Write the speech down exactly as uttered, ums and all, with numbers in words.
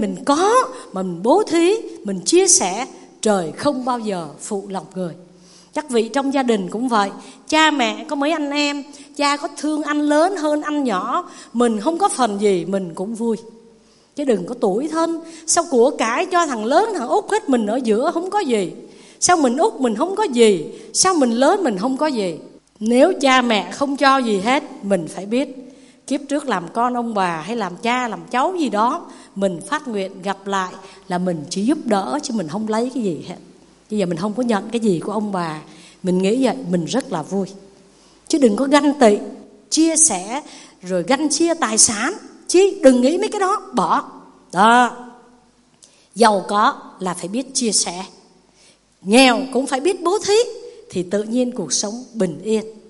mình có mà mình bố thí, mình chia sẻ, trời không bao giờ phụ lòng người. Chắc vị trong gia đình cũng vậy. Cha mẹ có mấy anh em, cha có thương anh lớn hơn anh nhỏ, mình không có phần gì mình cũng vui. Chứ đừng có tủi thân, sao của cải cho thằng lớn thằng út hết, mình ở giữa không có gì. Sao mình út mình không có gì, sao mình lớn mình không có gì. Nếu cha mẹ không cho gì hết, mình phải biết kiếp trước làm con ông bà hay làm cha làm cháu gì đó, mình phát nguyện gặp lại là mình chỉ giúp đỡ chứ mình không lấy cái gì hết. Bây giờ mình không có nhận cái gì của ông bà, mình nghĩ vậy mình rất là vui. Chứ đừng có ganh tị, chia sẻ rồi ganh chia tài sản, chứ đừng nghĩ mấy cái đó, bỏ. Đó, giàu có là phải biết chia sẻ, nghèo cũng phải biết bố thí, thì tự nhiên cuộc sống bình yên.